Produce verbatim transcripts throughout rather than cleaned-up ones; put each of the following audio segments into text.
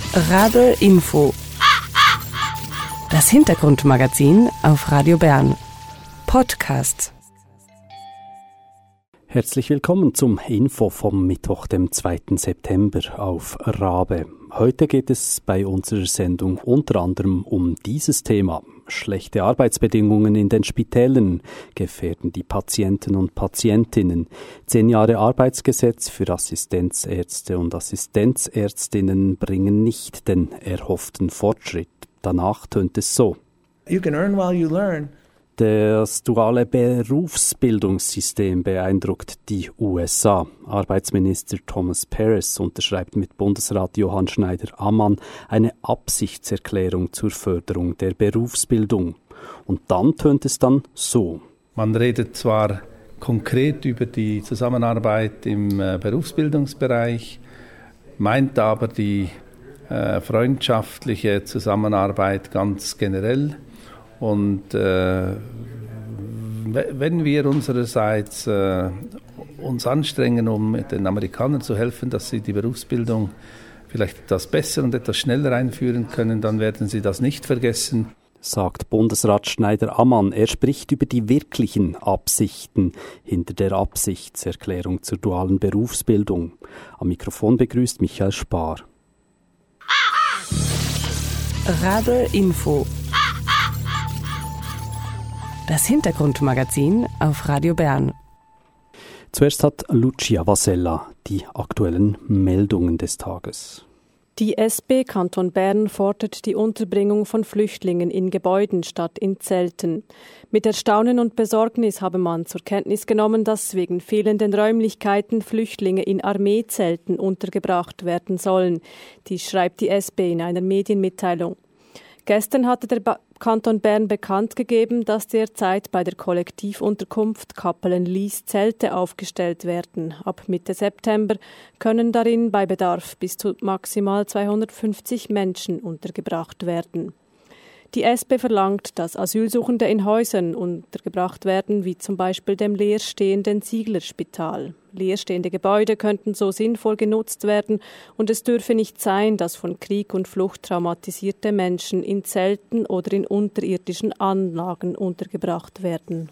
Radl Info. Das Hintergrundmagazin auf Radio Bern. Podcast. Herzlich willkommen zum Info vom Mittwoch, dem zweiten September auf Rabe. Heute geht es bei unserer Sendung unter anderem um dieses Thema. Schlechte Arbeitsbedingungen in den Spitälern gefährden die Patienten und Patientinnen. Zehn Jahre Arbeitsgesetz für Assistenzärzte und Assistenzärztinnen bringen nicht den erhofften Fortschritt. Danach tönt es so. You can earn while you learn. Das duale Berufsbildungssystem beeindruckt die U S A. Arbeitsminister Thomas Perez unterschreibt mit Bundesrat Johann Schneider-Ammann eine Absichtserklärung zur Förderung der Berufsbildung. Und dann tönt es dann so. Man redet zwar konkret über die Zusammenarbeit im äh, Berufsbildungsbereich, meint aber die äh, freundschaftliche Zusammenarbeit ganz generell. Und äh, wenn wir unsererseits äh, uns anstrengen, um den Amerikanern zu helfen, dass sie die Berufsbildung vielleicht etwas besser und etwas schneller einführen können, dann werden sie das nicht vergessen, sagt Bundesrat Schneider-Ammann. Er spricht über die wirklichen Absichten hinter der Absichtserklärung zur dualen Berufsbildung. Am Mikrofon begrüßt Michael Spar. Radl Info. Das Hintergrundmagazin auf Radio Bern. Zuerst hat Lucia Vasella die aktuellen Meldungen des Tages. Die S B Kanton Bern fordert die Unterbringung von Flüchtlingen in Gebäuden statt in Zelten. Mit Erstaunen und Besorgnis habe man zur Kenntnis genommen, dass wegen fehlenden Räumlichkeiten Flüchtlinge in Armeezelten untergebracht werden sollen. Dies schreibt die S B in einer Medienmitteilung. Gestern hatte der ba- Kanton Bern bekannt gegeben, dass derzeit bei der Kollektivunterkunft Kappelen-Lies Zelte aufgestellt werden. Ab Mitte September können darin bei Bedarf bis zu maximal zweihundertfünfzig Menschen untergebracht werden. Die S B verlangt, dass Asylsuchende in Häusern untergebracht werden, wie zum Beispiel dem leerstehenden Zieglerspital. Leerstehende Gebäude könnten so sinnvoll genutzt werden und es dürfe nicht sein, dass von Krieg und Flucht traumatisierte Menschen in Zelten oder in unterirdischen Anlagen untergebracht werden.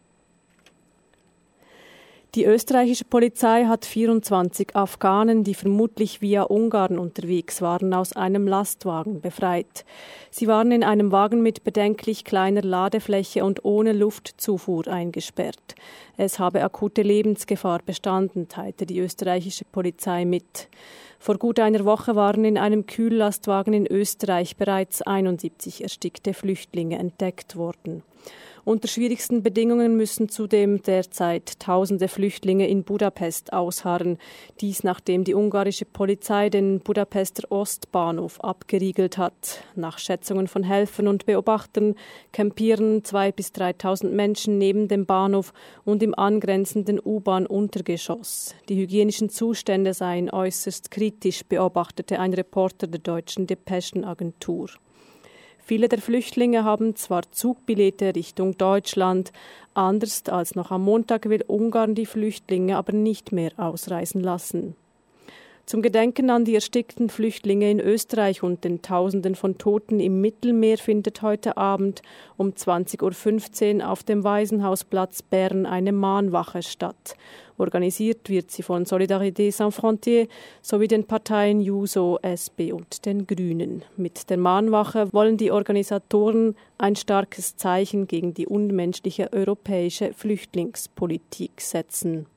Die österreichische Polizei hat vierundzwanzig Afghanen, die vermutlich via Ungarn unterwegs waren, aus einem Lastwagen befreit. Sie waren in einem Wagen mit bedenklich kleiner Ladefläche und ohne Luftzufuhr eingesperrt. Es habe akute Lebensgefahr bestanden, teilte die österreichische Polizei mit. Vor gut einer Woche waren in einem Kühllastwagen in Österreich bereits einundsiebzig erstickte Flüchtlinge entdeckt worden. Unter schwierigsten Bedingungen müssen zudem derzeit tausende Flüchtlinge in Budapest ausharren. Dies nachdem die ungarische Polizei den Budapester Ostbahnhof abgeriegelt hat. Nach Schätzungen von Helfern und Beobachtern campieren zweitausend bis dreitausend Menschen neben dem Bahnhof und im angrenzenden U-Bahn-Untergeschoss. Die hygienischen Zustände seien äußerst kritisch, beobachtete ein Reporter der deutschen Depeschenagentur. Viele der Flüchtlinge haben zwar Zugbillette Richtung Deutschland, anders als noch am Montag will Ungarn die Flüchtlinge aber nicht mehr ausreisen lassen. Zum Gedenken an die erstickten Flüchtlinge in Österreich und den Tausenden von Toten im Mittelmeer findet heute Abend um zwanzig Uhr fünfzehn auf dem Waisenhausplatz Bern eine Mahnwache statt. Organisiert wird sie von Solidarité Sans Frontières sowie den Parteien Juso, S P und den Grünen. Mit der Mahnwache wollen die Organisatoren ein starkes Zeichen gegen die unmenschliche europäische Flüchtlingspolitik setzen.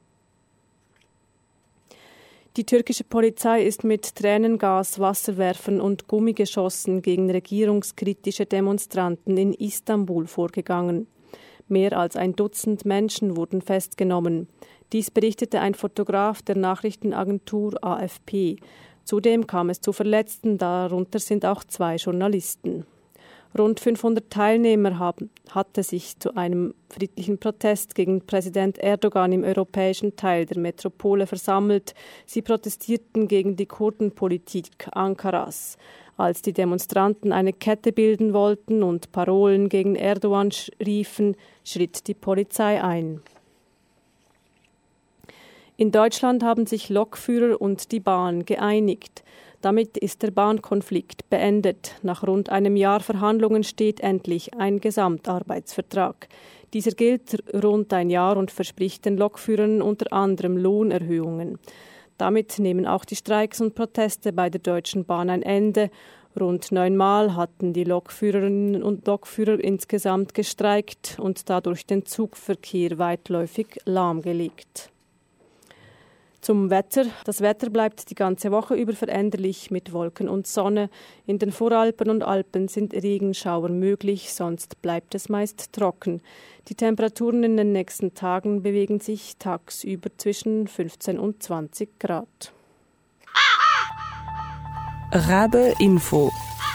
Die türkische Polizei ist mit Tränengas, Wasserwerfern und Gummigeschossen gegen regierungskritische Demonstranten in Istanbul vorgegangen. Mehr als ein Dutzend Menschen wurden festgenommen. Dies berichtete ein Fotograf der Nachrichtenagentur A F P. Zudem kam es zu Verletzten, darunter sind auch zwei Journalisten. Rund fünfhundert Teilnehmer haben, hatte sich zu einem friedlichen Protest gegen Präsident Erdogan im europäischen Teil der Metropole versammelt. Sie protestierten gegen die Kurdenpolitik Ankaras. Als die Demonstranten eine Kette bilden wollten und Parolen gegen Erdogan riefen, schritt die Polizei ein. In Deutschland haben sich Lokführer und die Bahn geeinigt. Damit ist der Bahnkonflikt beendet. Nach rund einem Jahr Verhandlungen steht endlich ein Gesamtarbeitsvertrag. Dieser gilt rund ein Jahr und verspricht den Lokführern unter anderem Lohnerhöhungen. Damit nehmen auch die Streiks und Proteste bei der Deutschen Bahn ein Ende. Rund neunmal hatten die Lokführerinnen und Lokführer insgesamt gestreikt und dadurch den Zugverkehr weitläufig lahmgelegt. Zum Wetter. Das Wetter bleibt die ganze Woche über veränderlich mit Wolken und Sonne. In den Voralpen und Alpen sind Regenschauer möglich, sonst bleibt es meist trocken. Die Temperaturen in den nächsten Tagen bewegen sich tagsüber zwischen fünfzehn und zwanzig Grad. Rabe Info.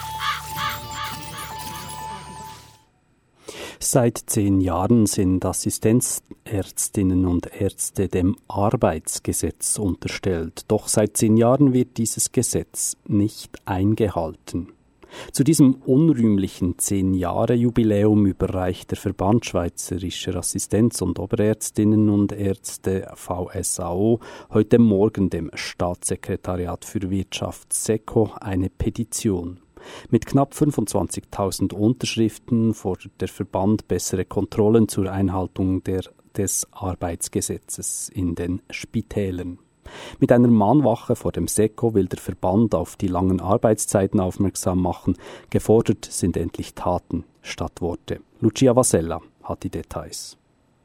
Seit zehn Jahren sind Assistenzärztinnen und Ärzte dem Arbeitsgesetz unterstellt. Doch seit zehn Jahren wird dieses Gesetz nicht eingehalten. Zu diesem unrühmlichen zehn-Jahre-Jubiläum überreicht der Verband Schweizerischer Assistenz- und Oberärztinnen und Ärzte V S A O heute Morgen dem Staatssekretariat für Wirtschaft SECO eine Petition. Mit knapp fünfundzwanzigtausend Unterschriften fordert der Verband bessere Kontrollen zur Einhaltung der, des Arbeitsgesetzes in den Spitälern. Mit einer Mahnwache vor dem SECO will der Verband auf die langen Arbeitszeiten aufmerksam machen. Gefordert sind endlich Taten statt Worte. Lucia Vasella hat die Details.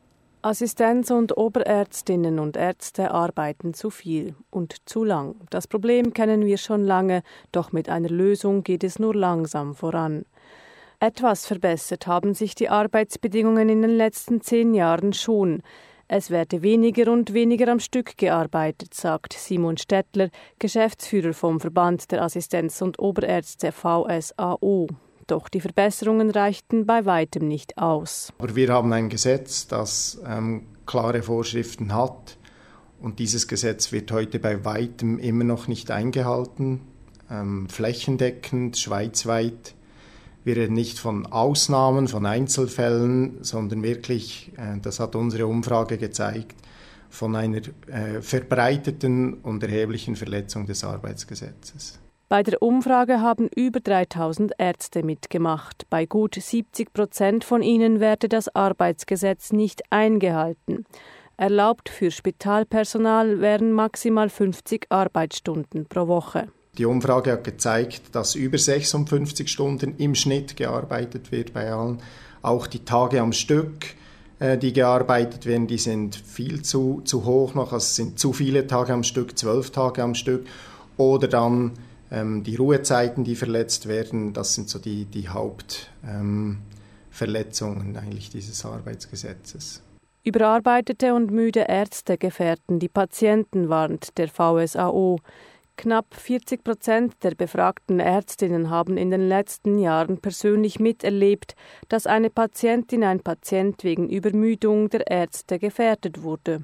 Assistenz- und Oberärztinnen und Ärzte arbeiten zu viel und zu lang. Das Problem kennen wir schon lange, doch mit einer Lösung geht es nur langsam voran. Etwas verbessert haben sich die Arbeitsbedingungen in den letzten zehn Jahren schon. Es werde weniger und weniger am Stück gearbeitet, sagt Simon Stettler, Geschäftsführer vom Verband der Assistenz- und Oberärzte V S A O. Doch die Verbesserungen reichten bei weitem nicht aus. Aber wir haben ein Gesetz, das ähm, klare Vorschriften hat. Und dieses Gesetz wird heute bei weitem immer noch nicht eingehalten. Ähm, flächendeckend, schweizweit. Wir reden nicht von Ausnahmen, von Einzelfällen, sondern wirklich, äh, das hat unsere Umfrage gezeigt, von einer äh, verbreiteten und erheblichen Verletzung des Arbeitsgesetzes. Bei der Umfrage haben über dreitausend Ärzte mitgemacht. Bei gut siebzig Prozent von ihnen werde das Arbeitsgesetz nicht eingehalten. Erlaubt für Spitalpersonal wären maximal fünfzig Arbeitsstunden pro Woche. Die Umfrage hat gezeigt, dass über sechsundfünfzig Stunden im Schnitt gearbeitet wird bei allen. Auch die Tage am Stück, äh, die gearbeitet werden, die sind viel zu, zu hoch noch. Also es sind zu viele Tage am Stück, zwölf Tage am Stück. Oder dann ähm, die Ruhezeiten, die verletzt werden. Das sind so die, die Hauptverletzungen ähm, eigentlich dieses Arbeitsgesetzes. Überarbeitete und müde Ärzte gefährden die Patienten, warnt der V S A O. Knapp vierzig Prozent der befragten Ärztinnen haben in den letzten Jahren persönlich miterlebt, dass eine Patientin, ein Patient wegen Übermüdung der Ärzte gefährdet wurde.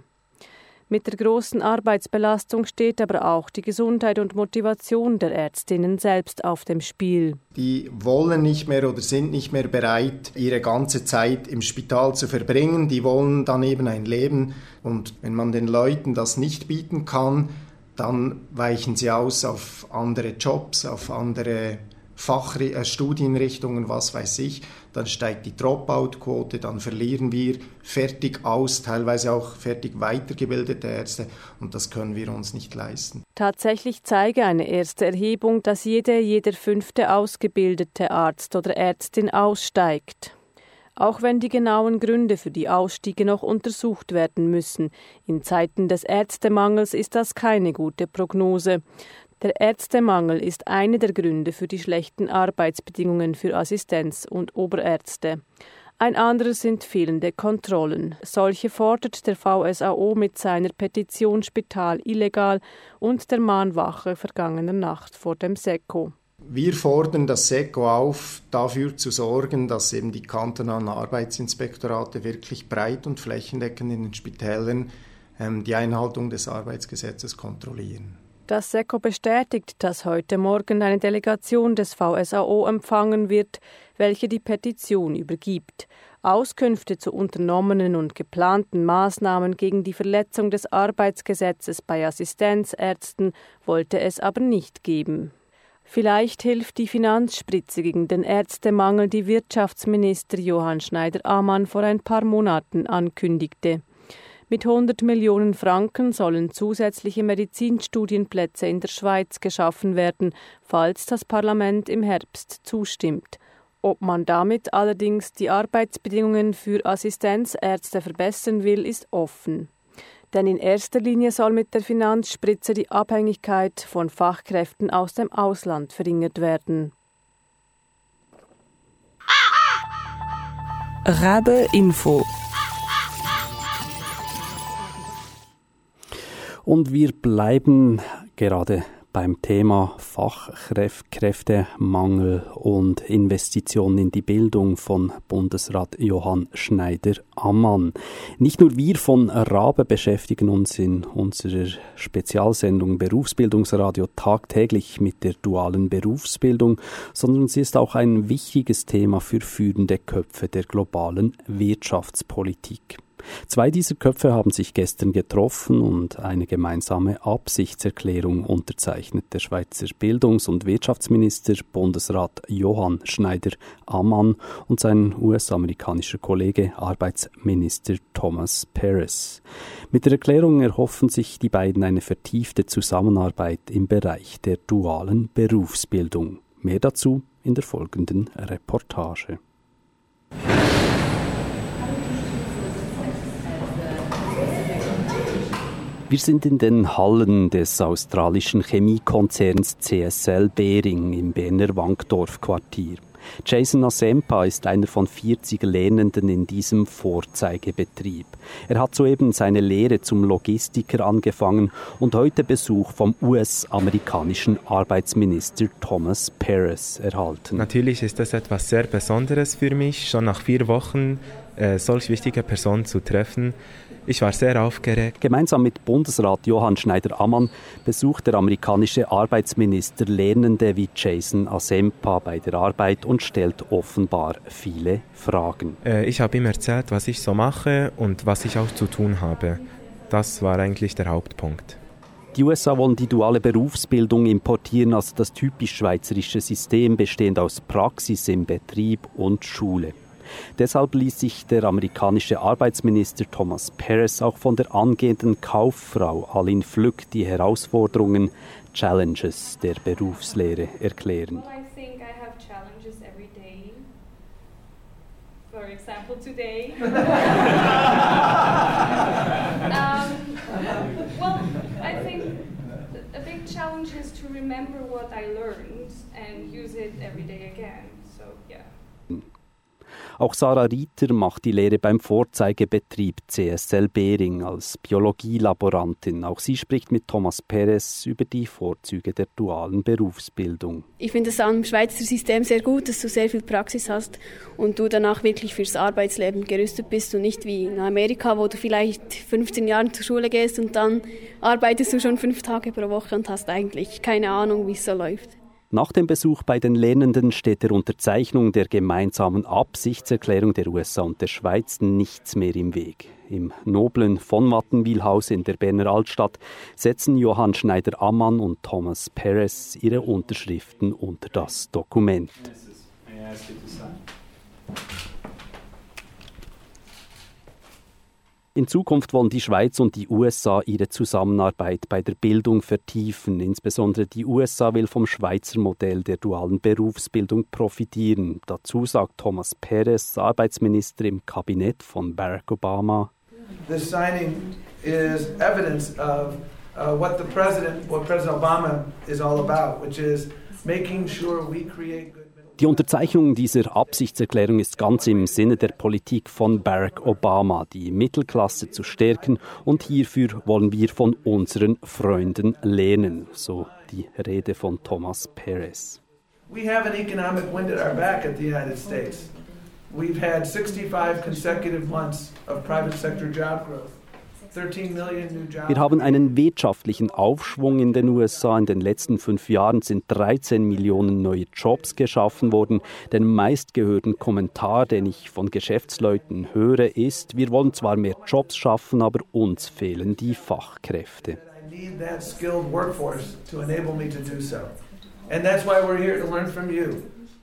Mit der großen Arbeitsbelastung steht aber auch die Gesundheit und Motivation der Ärztinnen selbst auf dem Spiel. Die wollen nicht mehr oder sind nicht mehr bereit, ihre ganze Zeit im Spital zu verbringen. Die wollen dann eben ein Leben. Und wenn man den Leuten das nicht bieten kann, dann weichen sie aus auf andere Jobs, auf andere Fachstudienrichtungen, was weiß ich. Dann steigt die Dropout-Quote, dann verlieren wir fertig aus, teilweise auch fertig weitergebildete Ärzte. Und das können wir uns nicht leisten. Tatsächlich zeige eine erste Erhebung, dass jede, jeder fünfte ausgebildete Arzt oder Ärztin aussteigt. Auch wenn die genauen Gründe für die Ausstiege noch untersucht werden müssen. In Zeiten des Ärztemangels ist das keine gute Prognose. Der Ärztemangel ist einer der Gründe für die schlechten Arbeitsbedingungen für Assistenz- und Oberärzte. Ein anderes sind fehlende Kontrollen. Solche fordert der V S A O mit seiner Petition Spital illegal und der Mahnwache vergangener Nacht vor dem SECO. Wir fordern das SECO auf, dafür zu sorgen, dass eben die kantonalen Arbeitsinspektorate wirklich breit und flächendeckend in den Spitälern ähm, die Einhaltung des Arbeitsgesetzes kontrollieren. Das SECO bestätigt, dass heute Morgen eine Delegation des V S A O empfangen wird, welche die Petition übergibt. Auskünfte zu unternommenen und geplanten Maßnahmen gegen die Verletzung des Arbeitsgesetzes bei Assistenzärzten wollte es aber nicht geben. Vielleicht hilft die Finanzspritze gegen den Ärztemangel, die Wirtschaftsminister Johann Schneider-Ammann vor ein paar Monaten ankündigte. Mit hundert Millionen Franken sollen zusätzliche Medizinstudienplätze in der Schweiz geschaffen werden, falls das Parlament im Herbst zustimmt. Ob man damit allerdings die Arbeitsbedingungen für Assistenzärzte verbessern will, ist offen. Denn in erster Linie soll mit der Finanzspritze die Abhängigkeit von Fachkräften aus dem Ausland verringert werden. Rabe Info. Und wir bleiben gerade beim Thema Fachkräftemangel und Investitionen in die Bildung von Bundesrat Johann Schneider-Ammann. Nicht nur wir von Rabe beschäftigen uns in unserer Spezialsendung Berufsbildungsradio tagtäglich mit der dualen Berufsbildung, sondern sie ist auch ein wichtiges Thema für führende Köpfe der globalen Wirtschaftspolitik. Zwei dieser Köpfe haben sich gestern getroffen und eine gemeinsame Absichtserklärung unterzeichnet. Der Schweizer Bildungs- und Wirtschaftsminister Bundesrat Johann Schneider-Ammann und sein U S-amerikanischer Kollege Arbeitsminister Thomas Perez. Mit der Erklärung erhoffen sich die beiden eine vertiefte Zusammenarbeit im Bereich der dualen Berufsbildung. Mehr dazu in der folgenden Reportage. Wir sind in den Hallen des australischen Chemiekonzerns C S L Behring im Berner Wankdorf-Quartier. Jason Asempa ist einer von vierzig Lernenden in diesem Vorzeigebetrieb. Er hat soeben seine Lehre zum Logistiker angefangen und heute Besuch vom U S-amerikanischen Arbeitsminister Thomas Perez erhalten. Natürlich ist das etwas sehr Besonderes für mich, schon nach vier Wochen äh, solch wichtige Personen zu treffen. Ich war sehr aufgeregt. Gemeinsam mit Bundesrat Johann Schneider-Ammann besucht der amerikanische Arbeitsminister Lernende wie Jason Asempa bei der Arbeit und stellt offenbar viele Fragen. Äh, ich habe ihm erzählt, was ich so mache und was ich auch zu tun habe. Das war eigentlich der Hauptpunkt. Die U S A wollen die duale Berufsbildung importieren, also das typisch schweizerische System, bestehend aus Praxis im Betrieb und Schule. Deshalb ließ sich der amerikanische Arbeitsminister Thomas Perez auch von der angehenden Kauffrau Aline Flück die Herausforderungen, Challenges der Berufslehre erklären. Well, I think I have challenges every day. For example, today. um, well, I think a big challenge is to remember what I learned and use it every day again. So, yeah. Auch Sarah Rieter macht die Lehre beim Vorzeigebetrieb C S L Behring als Biologielaborantin. Auch sie spricht mit Thomas Perez über die Vorzüge der dualen Berufsbildung. Ich finde es am Schweizer System sehr gut, dass du sehr viel Praxis hast und du danach wirklich fürs Arbeitsleben gerüstet bist und nicht wie in Amerika, wo du vielleicht fünfzehn Jahre zur Schule gehst und dann arbeitest du schon fünf Tage pro Woche und hast eigentlich keine Ahnung, wie es so läuft. Nach dem Besuch bei den Lernenden steht der Unterzeichnung der gemeinsamen Absichtserklärung der U S A und der Schweiz nichts mehr im Weg. Im noblen von Wattenwil-Haus in der Berner Altstadt setzen Johann Schneider-Ammann und Thomas Perez ihre Unterschriften unter das Dokument. In Zukunft wollen die Schweiz und die U S A ihre Zusammenarbeit bei der Bildung vertiefen. Insbesondere die U S A will vom Schweizer Modell der dualen Berufsbildung profitieren. Dazu sagt Thomas Perez, Arbeitsminister im Kabinett von Barack Obama. This signing is evidence of uh, what the president, what President Obama is all about, which is making sure we create good. Die Unterzeichnung dieser Absichtserklärung ist ganz im Sinne der Politik von Barack Obama, die Mittelklasse zu stärken, und hierfür wollen wir von unseren Freunden lernen, so die Rede von Thomas Perez. We have an economic wind at our back at the United States. We've had sixty-five consecutive months of private sector job growth. Wir haben einen wirtschaftlichen Aufschwung in den U S A. In den letzten fünf Jahren sind dreizehn Millionen neue Jobs geschaffen worden. Der meistgehörten Kommentar, den ich von Geschäftsleuten höre, ist, wir wollen zwar mehr Jobs schaffen, aber uns fehlen die Fachkräfte. I need that skilled workforce to enable me to do so. And that's why we're here to learn from you.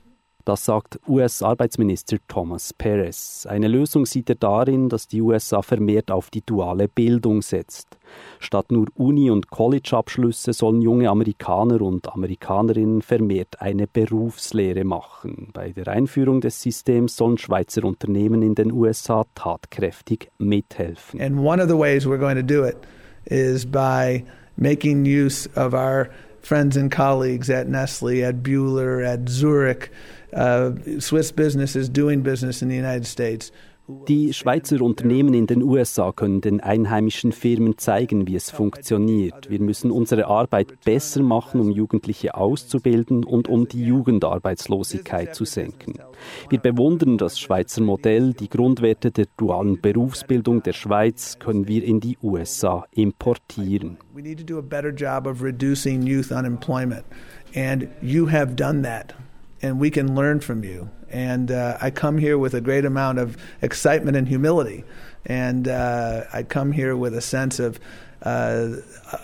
Das sagt U S-Arbeitsminister Thomas Perez. Eine Lösung sieht er darin, dass die U S A vermehrt auf die duale Bildung setzt. Statt nur Uni- und College-Abschlüsse sollen junge Amerikaner und Amerikanerinnen vermehrt eine Berufslehre machen. Bei der Einführung des Systems sollen Schweizer Unternehmen in den U S A tatkräftig mithelfen. And one of the ways we're going to do it is by making use of our friends and colleagues at Nestle, at Buehler, at Zurich, uh, Swiss businesses doing business in the United States. Die Schweizer Unternehmen in den U S A können den einheimischen Firmen zeigen, wie es funktioniert. Wir müssen unsere Arbeit besser machen, um Jugendliche auszubilden und um die Jugendarbeitslosigkeit zu senken. Wir bewundern das Schweizer Modell. Die Grundwerte der dualen Berufsbildung der Schweiz können wir in die U S A importieren. We need to do a better job of reducing youth unemployment. And you have done that. And we can learn from you. And uh, I come here with a great amount of excitement and humility. And uh, I come here with a sense of uh,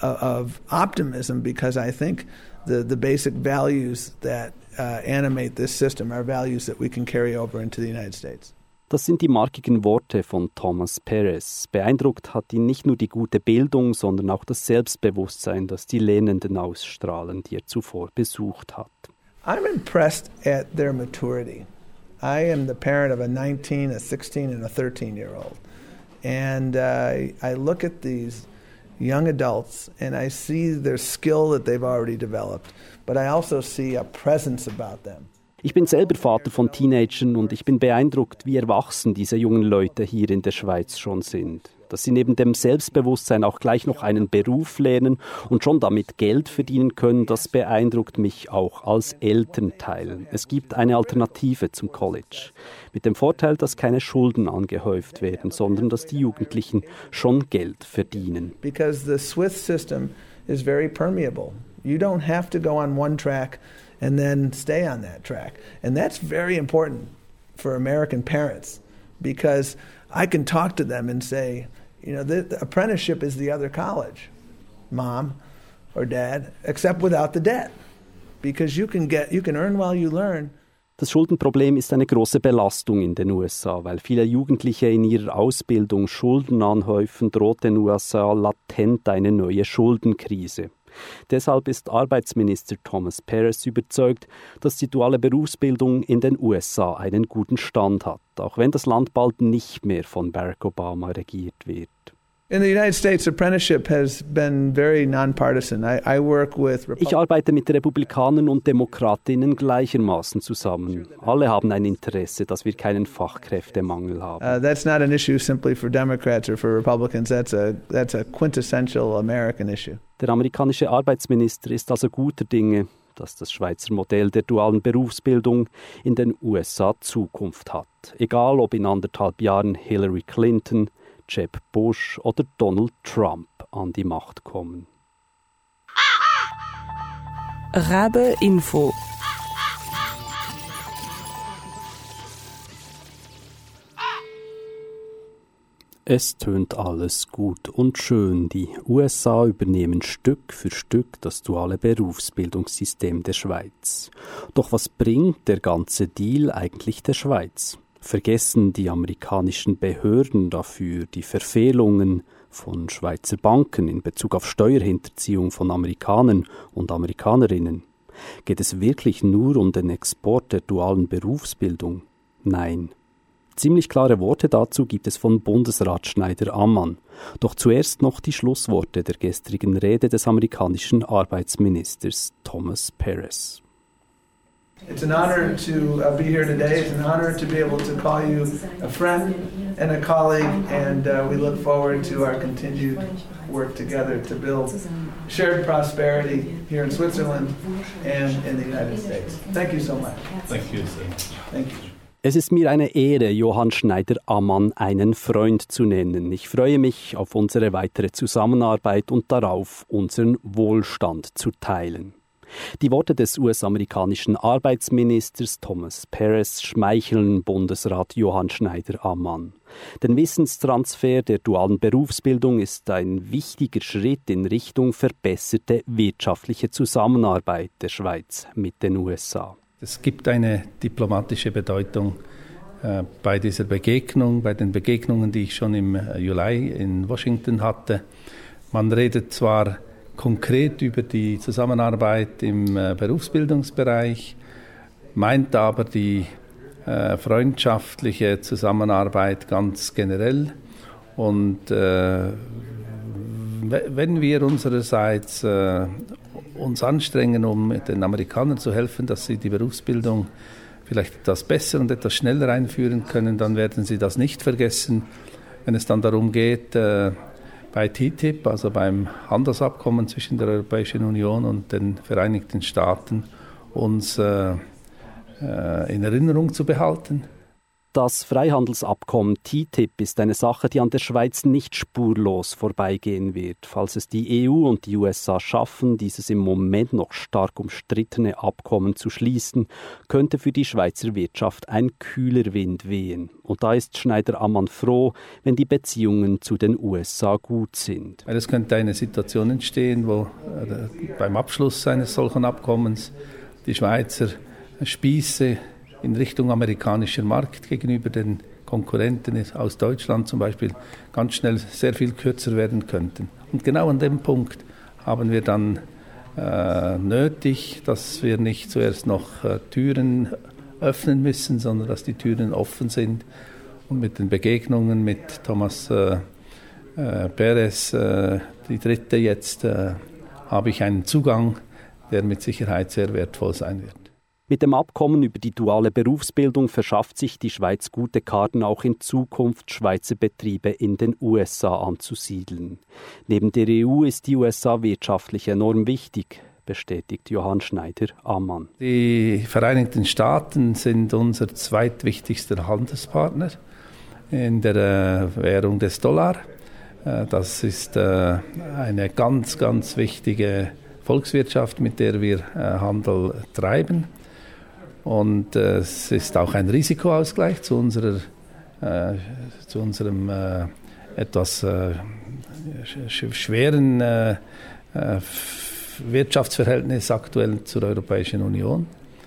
of optimism because I think the, the basic values that uh, animate this system are values that we can carry over into the United States. Das sind die markigen Worte von Thomas Perez. Beeindruckt hat ihn nicht nur die gute Bildung, sondern auch das Selbstbewusstsein, das die Lernenden ausstrahlen, die er zuvor besucht hat. I'm impressed at their maturity. I am the parent of a nineteen, a sixteen, and a thirteen-year-old. And uh, I look at these young adults and I see their skill that they've already developed, but I also see a presence about them. Ich bin selber Vater von Teenagern und ich bin beeindruckt, wie erwachsen diese jungen Leute hier in der Schweiz schon sind. Dass sie neben dem Selbstbewusstsein auch gleich noch einen Beruf lernen und schon damit Geld verdienen können, das beeindruckt mich auch als Elternteil. Es gibt eine Alternative zum College. Mit dem Vorteil, dass keine Schulden angehäuft werden, sondern dass die Jugendlichen schon Geld verdienen. Because the Swiss system is very permeable. You don't have to go on one track and then stay on that track. And that's very important for American parents because I can talk to them and say, you know, the, the apprenticeship is the other college, mom or dad, except without the debt. Because you can get, you can earn while you learn. Das Schuldenproblem ist eine große Belastung in den U S A, weil viele Jugendliche in ihrer Ausbildung Schulden anhäufen, droht den U S A latent eine neue Schuldenkrise. Deshalb ist Arbeitsminister Thomas Perez überzeugt, dass die duale Berufsbildung in den U S A einen guten Stand hat, auch wenn das Land bald nicht mehr von Barack Obama regiert wird. In the United States, apprenticeship has been very nonpartisan. I, I work with Repub- Ich arbeite mit Republikanern und Demokratinnen gleichermaßen zusammen. Alle haben ein Interesse, dass wir keinen Fachkräftemangel haben. Uh, that's not an issue simply for Democrats or for Republicans. That's a that's a quintessential American issue. Der amerikanische Arbeitsminister ist also guter Dinge, dass das Schweizer Modell der dualen Berufsbildung in den U S A Zukunft hat. Egal, ob in anderthalb Jahren Hillary Clinton, Jeb Bush oder Donald Trump an die Macht kommen. Rabe Info. Es tönt alles gut und schön. Die U S A übernehmen Stück für Stück das duale Berufsbildungssystem der Schweiz. Doch was bringt der ganze Deal eigentlich der Schweiz? Vergessen die amerikanischen Behörden dafür die Verfehlungen von Schweizer Banken in Bezug auf Steuerhinterziehung von Amerikanern und Amerikanerinnen? Geht es wirklich nur um den Export der dualen Berufsbildung? Nein. Ziemlich klare Worte dazu gibt es von Bundesrat Schneider-Ammann. Doch zuerst noch die Schlussworte der gestrigen Rede des amerikanischen Arbeitsministers Thomas Perez. It's an honor to uh, be here today. It's an honor to be able to call you a friend and a colleague, and uh, we look forward to our continued work together to build shared prosperity here in Switzerland and in the United States. Thank you so much. Thank you so much. Thank you. Es ist mir eine Ehre, Johann Schneider-Ammann einen Freund zu nennen. Ich freue mich auf unsere weitere Zusammenarbeit und darauf, unseren Wohlstand zu teilen. Die Worte des U S-amerikanischen Arbeitsministers Thomas Perez schmeicheln Bundesrat Johann Schneider-Ammann. Der Wissenstransfer der dualen Berufsbildung ist ein wichtiger Schritt in Richtung verbesserte wirtschaftliche Zusammenarbeit der Schweiz mit den U S A. Es gibt eine diplomatische Bedeutung äh, bei dieser Begegnung, bei den Begegnungen, die ich schon im Juli in Washington hatte. Man redet zwar konkret über die Zusammenarbeit im äh, Berufsbildungsbereich, meint aber die äh, freundschaftliche Zusammenarbeit ganz generell. Und äh, wenn wir unsererseits äh, uns anstrengen, um den Amerikanern zu helfen, dass sie die Berufsbildung vielleicht etwas besser und etwas schneller einführen können, dann werden sie das nicht vergessen, wenn es dann darum geht, äh, bei T T I P, also beim Handelsabkommen zwischen der Europäischen Union und den Vereinigten Staaten, uns äh, äh, in Erinnerung zu behalten. Das Freihandelsabkommen T T I P ist eine Sache, die an der Schweiz nicht spurlos vorbeigehen wird. Falls es die E U und die U S A schaffen, dieses im Moment noch stark umstrittene Abkommen zu schließen, könnte für die Schweizer Wirtschaft ein kühler Wind wehen. Und da ist Schneider-Ammann froh, wenn die Beziehungen zu den U S A gut sind. Es könnte eine Situation entstehen, wo äh, beim Abschluss eines solchen Abkommens die Schweizer Spieße in Richtung amerikanischer Markt gegenüber den Konkurrenten aus Deutschland zum Beispiel ganz schnell sehr viel kürzer werden könnten. Und genau an dem Punkt haben wir dann äh, nötig, dass wir nicht zuerst noch äh, Türen öffnen müssen, sondern dass die Türen offen sind. Und mit den Begegnungen mit Thomas äh, äh, Perez, äh, die dritte jetzt, äh, habe ich einen Zugang, der mit Sicherheit sehr wertvoll sein wird. Mit dem Abkommen über die duale Berufsbildung verschafft sich die Schweiz gute Karten, auch in Zukunft Schweizer Betriebe in den U S A anzusiedeln. Neben der E U ist die U S A wirtschaftlich enorm wichtig, bestätigt Johann Schneider-Ammann. Die Vereinigten Staaten sind unser zweitwichtigster Handelspartner in der äh, Währung des Dollar. Äh, das ist äh, eine ganz, ganz wichtige Volkswirtschaft, mit der wir äh, Handel treiben. Und äh, es ist auch ein Risikoausgleich zu, unserer, äh, zu unserem äh, etwas äh, sch- schweren äh, äh, Wirtschaftsverhältnis aktuell zur Europäischen Union.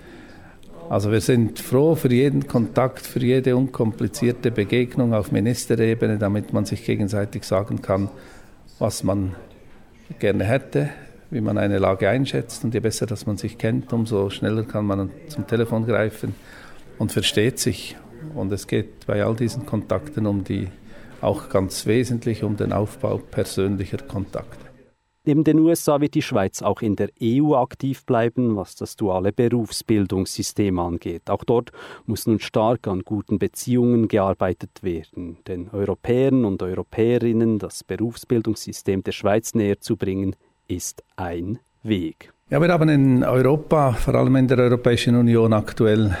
Also wir sind froh für jeden Kontakt, für jede unkomplizierte Begegnung auf Ministerebene, damit man sich gegenseitig sagen kann, was man gerne hätte, wie man eine Lage einschätzt, und je besser, dass man sich kennt, umso schneller kann man zum Telefon greifen und versteht sich. Und es geht bei all diesen Kontakten um die, auch ganz wesentlich um den Aufbau persönlicher Kontakte. Neben den U S A wird die Schweiz auch in der E U aktiv bleiben, was das duale Berufsbildungssystem angeht. Auch dort muss nun stark an guten Beziehungen gearbeitet werden, den Europäern und Europäerinnen das Berufsbildungssystem der Schweiz näher zu bringen, ist ein Weg. Ja, wir haben in Europa, vor allem in der Europäischen Union, aktuell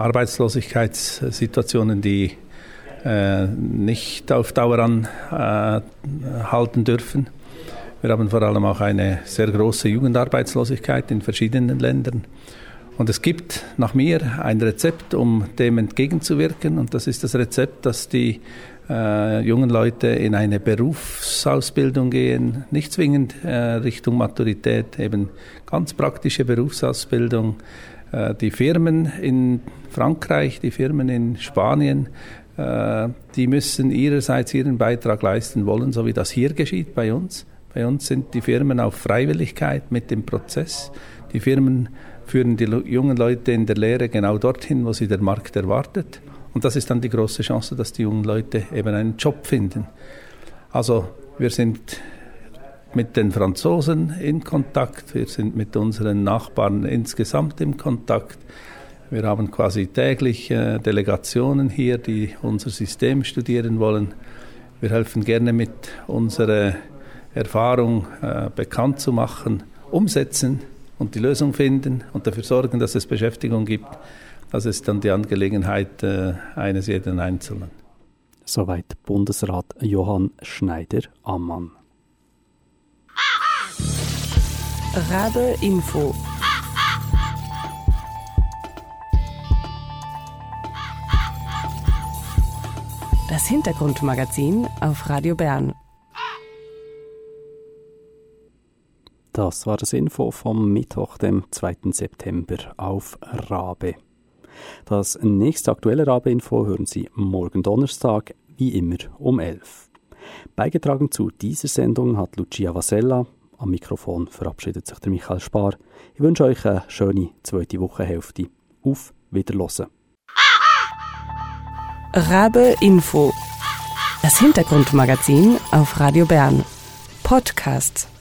Arbeitslosigkeitssituationen, die äh, nicht auf Dauer anhalten äh, dürfen. Wir haben vor allem auch eine sehr große Jugendarbeitslosigkeit in verschiedenen Ländern. Und es gibt nach mir ein Rezept, um dem entgegenzuwirken. Und das ist das Rezept, dass die äh, jungen Leute in eine Berufsausbildung gehen, nicht zwingend äh, Richtung Maturität, eben ganz praktische Berufsausbildung. Äh, die Firmen in Frankreich, die Firmen in Spanien, äh, die müssen ihrerseits ihren Beitrag leisten wollen, so wie das hier geschieht bei uns. Bei uns sind die Firmen auf Freiwilligkeit mit dem Prozess. Die Firmen führen die jungen Leute in der Lehre genau dorthin, wo sie der Markt erwartet. Und das ist dann die große Chance, dass die jungen Leute eben einen Job finden. Also wir sind mit den Franzosen in Kontakt, wir sind mit unseren Nachbarn insgesamt in Kontakt. Wir haben quasi täglich äh, Delegationen hier, die unser System studieren wollen. Wir helfen gerne mit, unsere Erfahrung äh, bekannt zu machen, umsetzen und die Lösung finden und dafür sorgen, dass es Beschäftigung gibt. Das ist dann die Angelegenheit äh, eines jeden Einzelnen. Soweit Bundesrat Johann Schneider-Ammann. Rabe Info. Das Hintergrundmagazin auf Radio Bern. Das war das Info vom Mittwoch, dem zweiten September auf Rabe. Das nächste aktuelle Rabe-Info hören Sie morgen Donnerstag, wie immer um elf. Beigetragen zu dieser Sendung hat Lucia Vasella. Am Mikrofon verabschiedet sich der Michael Spar. Ich wünsche euch eine schöne zweite Wochenhälfte. Auf Wiederhören. Rabe Info. Das Hintergrundmagazin auf Radio Bern. Podcast.